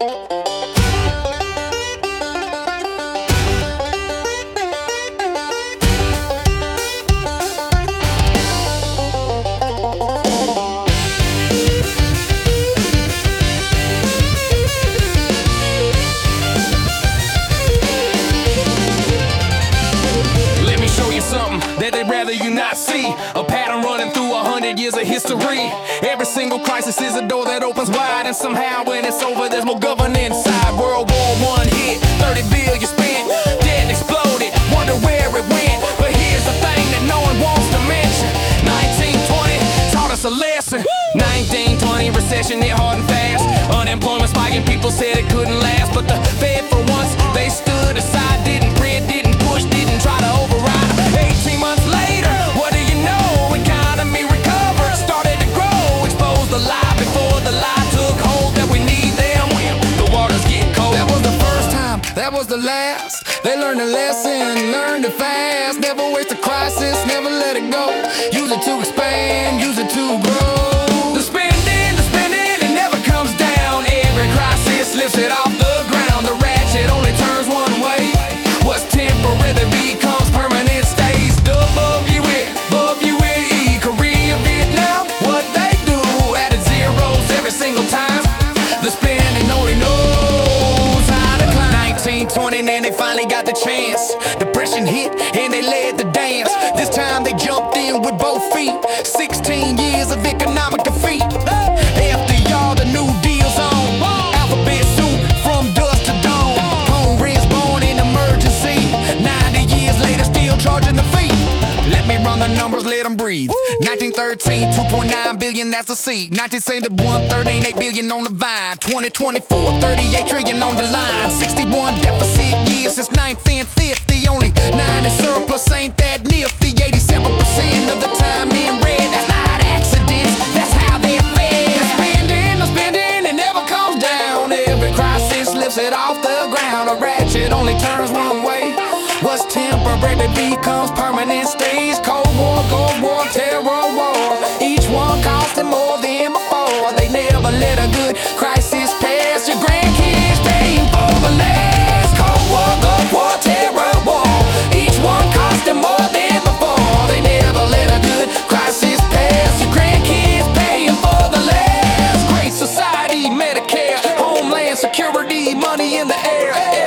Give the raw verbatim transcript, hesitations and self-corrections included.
That they'd rather you not see. A pattern running through a hundred years of history. Every single crisis is a door that opens wide, and somehow when it's over there's more government inside. World War One hit, thirty billion spent, dead exploded, wonder where it went. But here's the thing that no one wants to mention: nineteen twenty taught us a lesson. nineteen twenty recession hit hard and fast. Unemployment spiking, people said it couldn't last. But the Fed for once, they stood aside, didn't print, didn't push, didn't try to override. eighteen months later, what do you know? Economy recovered, started to grow. Exposed the lie before the lie took hold that we need them when the waters get cold. That was the first time, that was the last. They learned a lesson, learned it fast. Never waste a crisis, never let it go. Use it to expand, use it to grow. The spending, the spending, it never comes down. Every crisis lifts it off the ground. The ratchet only turns one way. What's temporary becomes permanent, stays above you with, above you with E. Korea, Vietnam, what they do, added zeros every single time. The spending only knows how to climb. nineteen twenty, then they finally got the chance. Depression hit and they led the dance. This time they jumped in with both feet. sixteen years of economic defeat. After y'all, the New Deal's on. Alphabet soup from dusk to dawn. Home rent's born in emergency. ninety years later, still charging the fee. Let me run the numbers, let them breathe. nineteen thirteen, two point nine billion, that's a seed. nineteen seventy-one, thirty-eight billion on the vine. twenty twenty-four, thirty-eight trillion on the line. sixty-one deficit years since nineteen fifty. Only nine in surplus, ain't that nifty. eighty-seven percent of the time in red. That's not accidents, that's how they're fed. The spending, the spending, it never comes down. Every crisis lifts it off the ground. A ratchet only turns one way. What's temporary becomes permanent, stays. Cold War, Cold War, Terror War. Each one costing more than before. They never let a good crisis pass. Your grandkids paying for the last. Cold War, Cold War, Terror War. Each one costing more than before. They never let a good crisis pass. Your grandkids paying for the last. Great Society, Medicare, Homeland Security, money in the air.